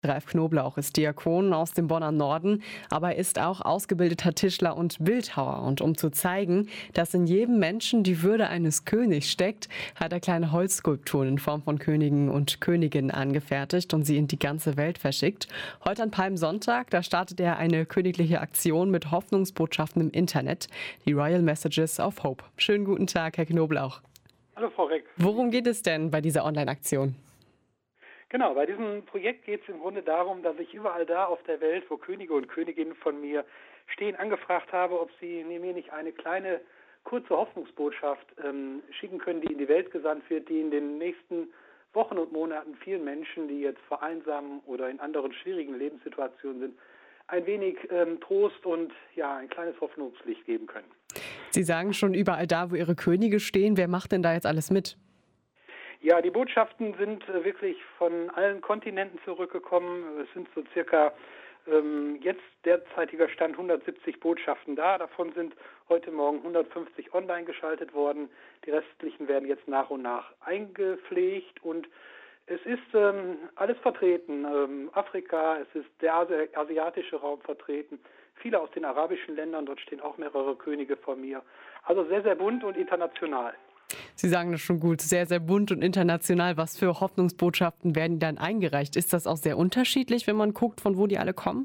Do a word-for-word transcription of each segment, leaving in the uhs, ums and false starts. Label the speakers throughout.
Speaker 1: Ralf Knoblauch ist Diakon aus dem Bonner Norden, aber er ist auch ausgebildeter Tischler und Bildhauer. Und um zu zeigen, dass in jedem Menschen die Würde eines Königs steckt, hat er kleine Holzskulpturen in Form von Königen und Königinnen angefertigt und sie in die ganze Welt verschickt. Heute an Palmsonntag, da startet er eine königliche Aktion mit Hoffnungsbotschaften im Internet, die Royal Messages of Hope. Schönen guten Tag, Herr Knoblauch.
Speaker 2: Hallo Frau Reck.
Speaker 1: Worum geht es denn bei dieser Online-Aktion?
Speaker 2: Genau, bei diesem Projekt geht es im Grunde darum, dass ich überall da auf der Welt, wo Könige und Königinnen von mir stehen, angefragt habe, ob sie mir nicht eine kleine, kurze Hoffnungsbotschaft ähm, schicken können, die in die Welt gesandt wird, die in den nächsten Wochen und Monaten vielen Menschen, die jetzt vereinsamen oder in anderen schwierigen Lebenssituationen sind, ein wenig ähm, Trost und ja ein kleines Hoffnungslicht geben können.
Speaker 1: Sie sagen schon überall da, wo Ihre Könige stehen. Wer macht denn da jetzt alles mit?
Speaker 2: Ja, die Botschaften sind äh, wirklich von allen Kontinenten zurückgekommen. Es sind so circa ähm, jetzt derzeitiger Stand hundertsiebzig Botschaften da. Davon sind heute Morgen hundertfünfzig online geschaltet worden. Die restlichen werden jetzt nach und nach eingepflegt und es ist ähm, alles vertreten. Ähm, Afrika, es ist der Asi- asiatische Raum vertreten. Viele aus den arabischen Ländern, dort stehen auch mehrere Könige vor mir. Also sehr, sehr bunt und international.
Speaker 1: Sie sagen das schon gut, sehr, sehr bunt und international. Was für Hoffnungsbotschaften werden dann eingereicht? Ist das auch sehr unterschiedlich, wenn man guckt, von wo die alle kommen?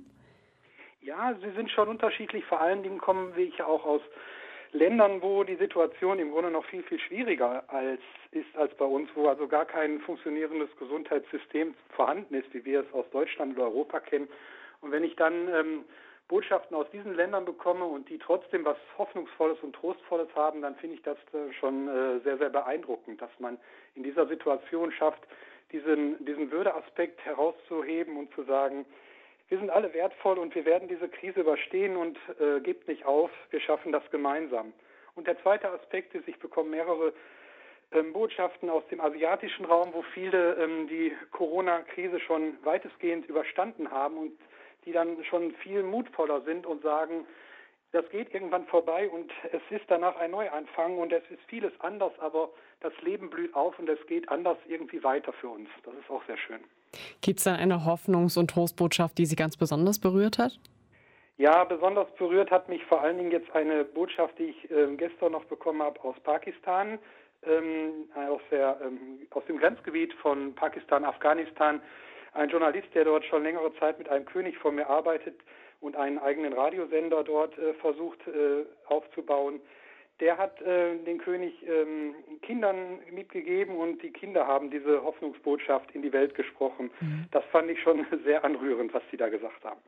Speaker 2: Ja, sie sind schon unterschiedlich. Vor allen Dingen kommen wir ja auch aus Ländern, wo die Situation im Grunde noch viel, viel schwieriger als ist als bei uns, wo also gar kein funktionierendes Gesundheitssystem vorhanden ist, wie wir es aus Deutschland oder Europa kennen. Und wenn ich dann ähm, Botschaften aus diesen Ländern bekomme und die trotzdem was Hoffnungsvolles und Trostvolles haben, dann finde ich das äh, schon äh, sehr, sehr beeindruckend, dass man in dieser Situation schafft, diesen, diesen Würdeaspekt herauszuheben und zu sagen, wir sind alle wertvoll und wir werden diese Krise überstehen und äh, gebt nicht auf, wir schaffen das gemeinsam. Und der zweite Aspekt ist, ich bekomme mehrere ähm, Botschaften aus dem asiatischen Raum, wo viele ähm, die Corona-Krise schon weitestgehend überstanden haben und die dann schon viel mutvoller sind und sagen, das geht irgendwann vorbei und es ist danach ein Neuanfang und es ist vieles anders, aber das Leben blüht auf und es geht anders irgendwie weiter für uns. Das ist auch sehr schön.
Speaker 1: Gibt es dann eine Hoffnungs- und Trostbotschaft, die Sie ganz besonders berührt hat?
Speaker 2: Ja, besonders berührt hat mich vor allen Dingen jetzt eine Botschaft, die ich äh, gestern noch bekommen habe aus Pakistan, ähm, aus, der, ähm, aus dem Grenzgebiet von Pakistan, Afghanistan. Ein Journalist, der dort schon längere Zeit mit einem König vor mir arbeitet und einen eigenen Radiosender dort äh, versucht äh, aufzubauen, der hat äh, den König ähm, Kindern mitgegeben und die Kinder haben diese Hoffnungsbotschaft in die Welt gesprochen. Mhm. Das fand ich schon sehr anrührend, was sie da gesagt haben.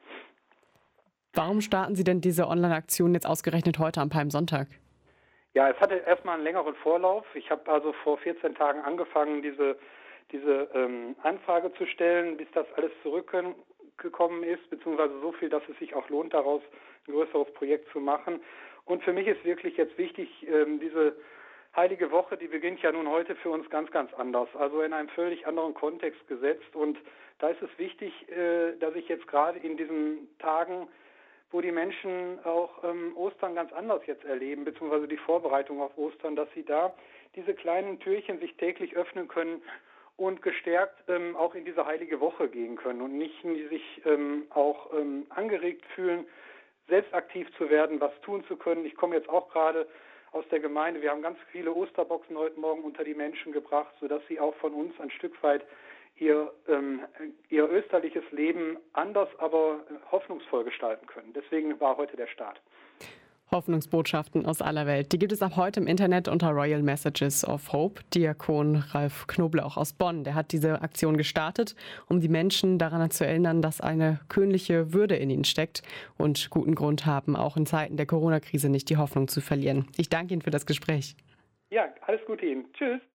Speaker 1: Warum starten Sie denn diese Online-Aktion jetzt ausgerechnet heute am Palmsonntag?
Speaker 2: Ja, es hatte erstmal einen längeren Vorlauf. Ich habe also vor vierzehn Tagen angefangen, diese diese ähm, Anfrage zu stellen, bis das alles zurückgekommen ist, beziehungsweise so viel, dass es sich auch lohnt, daraus ein größeres Projekt zu machen. Und für mich ist wirklich jetzt wichtig, ähm, diese heilige Woche, die beginnt ja nun heute für uns ganz, ganz anders, also in einem völlig anderen Kontext gesetzt. Und da ist es wichtig, äh, dass ich jetzt gerade in diesen Tagen, wo die Menschen auch ähm, Ostern ganz anders jetzt erleben, beziehungsweise die Vorbereitung auf Ostern, dass sie da diese kleinen Türchen sich täglich öffnen können und gestärkt ähm, auch in diese heilige Woche gehen können und nicht sich ähm, auch ähm, angeregt fühlen, selbst aktiv zu werden, was tun zu können. Ich komme jetzt auch gerade aus der Gemeinde. Wir haben ganz viele Osterboxen heute Morgen unter die Menschen gebracht, sodass sie auch von uns ein Stück weit ihr, ähm, ihr österliches Leben anders, aber hoffnungsvoll gestalten können. Deswegen war heute der Start.
Speaker 1: Hoffnungsbotschaften aus aller Welt. Die gibt es ab heute im Internet unter Royal Messages of Hope. Diakon Ralf Knoblauch aus Bonn, der hat diese Aktion gestartet, um die Menschen daran zu erinnern, dass eine königliche Würde in ihnen steckt und guten Grund haben, auch in Zeiten der Corona-Krise nicht die Hoffnung zu verlieren. Ich danke Ihnen für das Gespräch.
Speaker 2: Ja, alles Gute Ihnen. Tschüss.